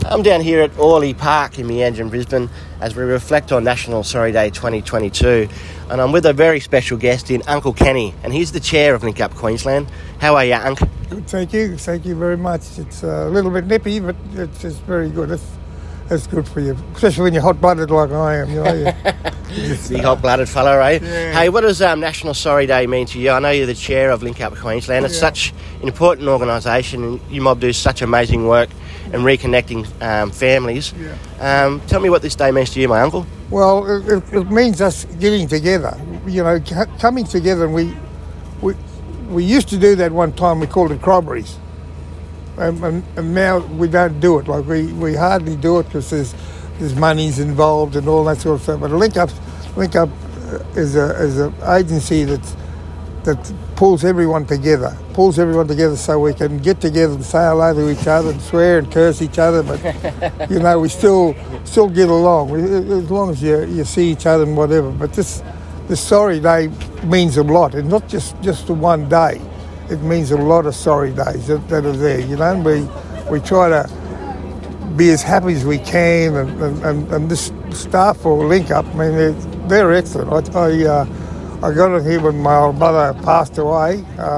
I'm down here at Orley Park in Meanjin, Brisbane, as we reflect on National Sorry Day 2022. And I'm with a very special guest in Uncle Kenny, and he's the chair of Link Up Queensland. How are you, Unc? Good, thank you. Thank you very much. It's a little bit nippy, but it's very good. It's good for you, especially when you're hot-blooded like I am. You know, Big hot-blooded fella, eh? Yeah. Hey, what does National Sorry Day mean to you? I know you're the chair of Link Up Queensland. It's such an important organisation, and you mob do such amazing work in reconnecting families. Yeah. Tell me what this day means to you, my uncle. Well, it means us getting together. You know, coming together. And we used to do that one time. We called it Crobberies. And now we don't do it. Like we hardly do it because there's monies involved and all that sort of stuff. But Link Up is an agency that pulls everyone together. So we can get together and say hello to each other and swear and curse each other. But you know, we still get along as long as you see each other and whatever. But this Sorry Day means a lot. It's not just the one day. It means a lot of sorry days that are there, you know. And we try to be as happy as we can, and this staff for Link Up, I mean, they're excellent. I got it here when my old brother passed away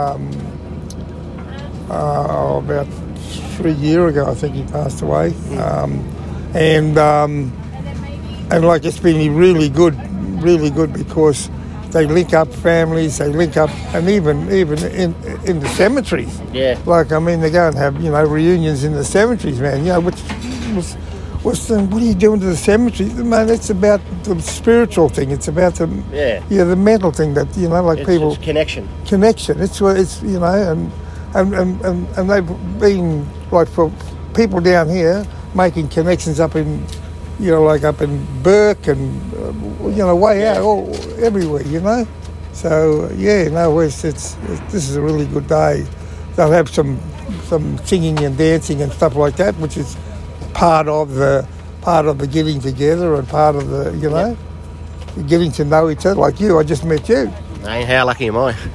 about 3 years ago. I think he passed away, and like it's been really good because they link up families, they link up, and even in the cemeteries. Yeah. Like, I mean, they go and have, you know, reunions in the cemeteries, man. You know, what are you doing to the cemetery? Man, it's about the spiritual thing. It's about the the mental thing that, you know, like it's connection. It's what it's, you know, and they've been like for people down here making connections up in, you know, like up in Burke and, you know, way out, all everywhere, you know. So, this is a really good day. They'll have some singing and dancing and stuff like that, which is part of the getting together and part of the, you know, getting to know each other. Like you, I just met you. Hey, how lucky am I?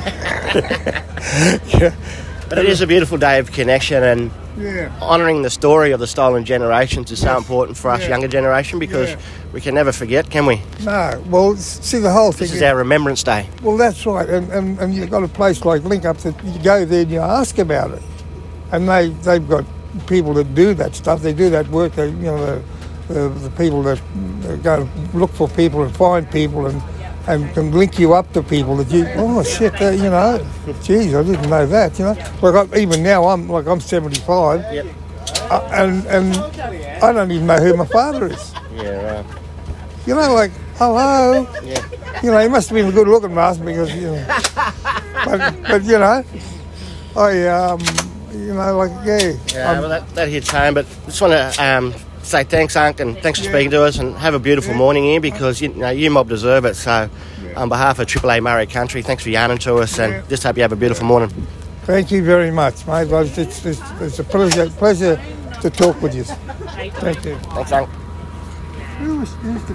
Yeah. But it is a beautiful day of connection, and honouring the story of the stolen generations is so important for us younger generation, because we can never forget, can we? No. Well, see, the whole thing... This is our Remembrance Day. Well, that's right. And you've got a place like Link Up that you go there and you ask about it. And they've got people that do that stuff. They do that work. They, you know, the people that go look for people and find people and can link you up to people that you, you know, geez, I didn't know that, you know. Like even now, I'm 75, and I don't even know who my father is. Yeah, right. You know, like, hello. Yeah. You know, he must have been a good looking mask because, you know, but you know, you know, like, Yeah, well, that hits home, but I just want to say thanks, Unc, and thanks for speaking to us, and have a beautiful morning here, because you know, you mob deserve it. So on behalf of Triple A Murray Country, thanks for yarning to us, and just hope you have a beautiful morning. Thank you very much, mate. It's a pleasure to talk with you. Thank you. Thanks, Unc.